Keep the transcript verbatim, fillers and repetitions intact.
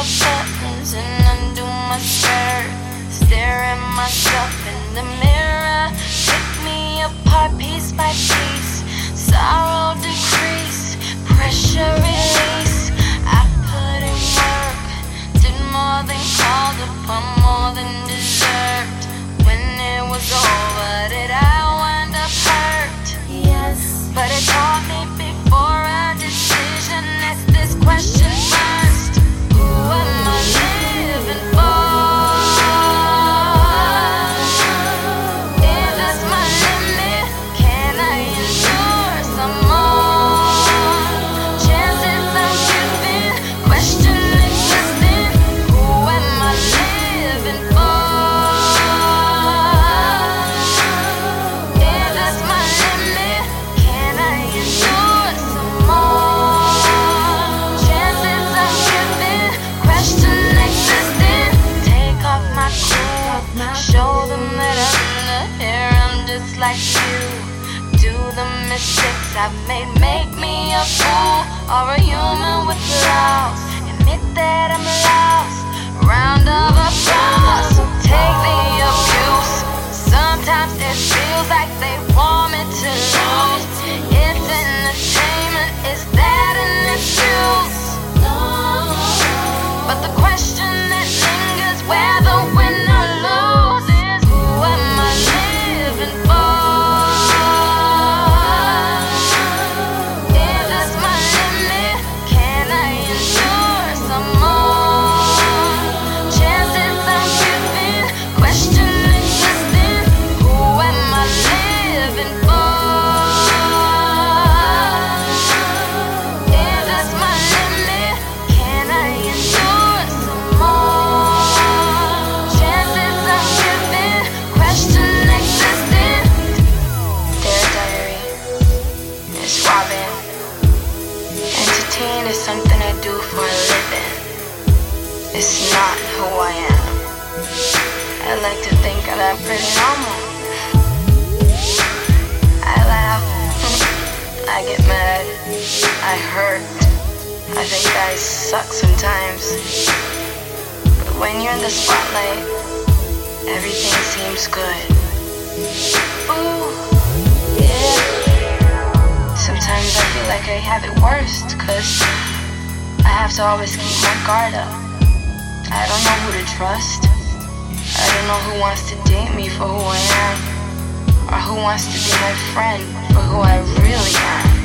the buttons and undo my skirt. Stare at myself in the mirror. Pick me apart piece by piece. Sorrow decrease, pressure release. I put in work, did more than called upon, more than deserved. When it was over, did I wind up hurt? Yes, but it taught me before a decision. Ask this question first: who am I living for? Is this my limit? Can I endure some more? Chances I'm giving, question existing. Who am I living for? Is this my limit? Can I endure some more? Chances I'm giving, question existing. Take off my clothes, show them that under here I'm just like you. Do the mistakes I've made make me a fool or a human with flaws? Admit that I'm lost. Round of applause, so take the abuse. Sometimes it feels like they want me to lose. It's entertainment, is that an excuse? But the question that lingers, whether win or lose, is who am I living for? Is this my limit? Can I endure some more? Chances I'm giving, question existing. Who am I living for? Is this my limit? Can I endure some more? Chances I'm giving, question existing. Dear diary, it's Robin. Entertain is something I do for a living. It's not who I am. I like to think that I'm pretty normal. I laugh, I get mad, I hurt. I think I suck sometimes. But when you're in the spotlight, everything seems good. Ooh, yeah. Sometimes I feel like I have it worse, cause I have to always keep my guard up. I don't know who to trust. I don't know who wants to date me for who I am, or who wants to be my friend for who I really am.